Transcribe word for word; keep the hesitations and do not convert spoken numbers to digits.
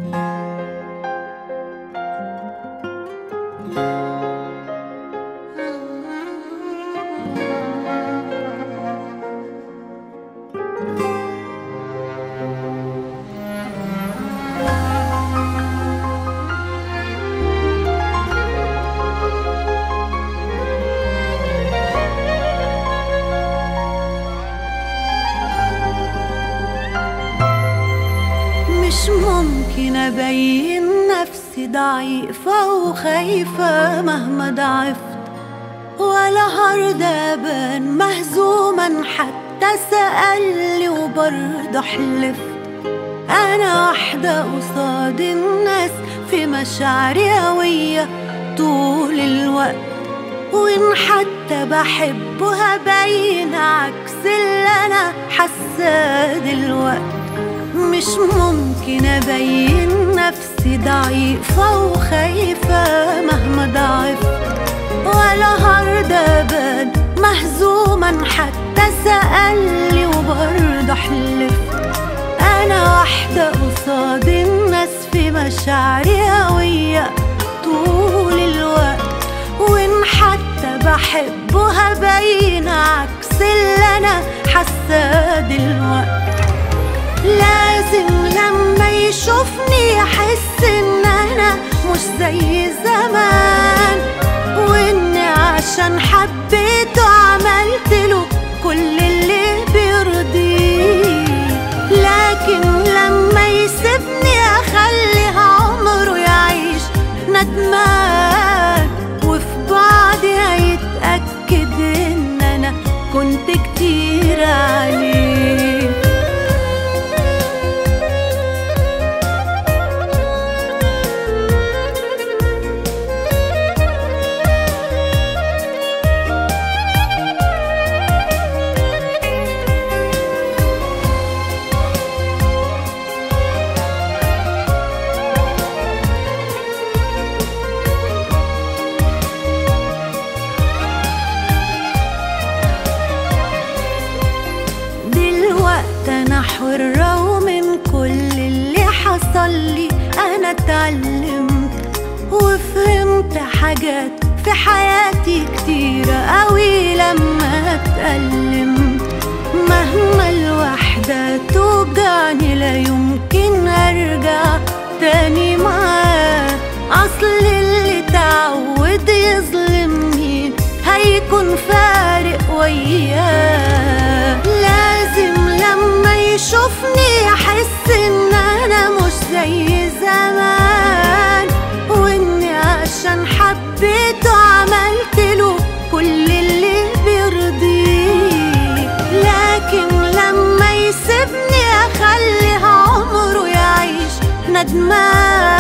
مش ممكن أبين نفسي ضعيفة وخايفة مهما ضعفت، ولا هرضى أبان مهزوما حتى سألني وبرضه حلفت. أنا واحدة قصاد الناس في مشاعري قوية طول الوقت، وإن حتى بحبه هبين عكس اللي أنا حاساه دلوقت. مش ممكن أبين نفسي ضعيفة وخايفة مهما ضعفت، ولا هرضى أبان مهزوما حتى سألني وبرضه حلفت. أنا واحدة قصاد الناس في مشاعري قوية طول الوقت، وإن حتى بحبه هبين عكس اللي أنا حاساه دلوقت. لازم لما يشوفني يحس ان انا مش زي زمان، واني عشان حبيته عملتله كل اللي بيرضيه. لكن لما يسيبني اخلي عمره يعيش ندمان، وفي بعدي هيتأكد ان انا كنت كتير عليه. أنا حرة ومن كل اللي حصل لي أنا اتعلمت وفهمت حاجات في حياتي كتيرة قوي لما اتألمت. مهما الوحدة توجعني لا يمكن أرجع تاني معاه، أصل اللي تعود يظلمني هيكون فارق وياه. لازم لما يشوفني يحس ان انا مش زي زمان، واني عشان حبيته عملتله كل اللي بيرضيه. لكن لما يسيبني اخلي عمره يعيش ندمان،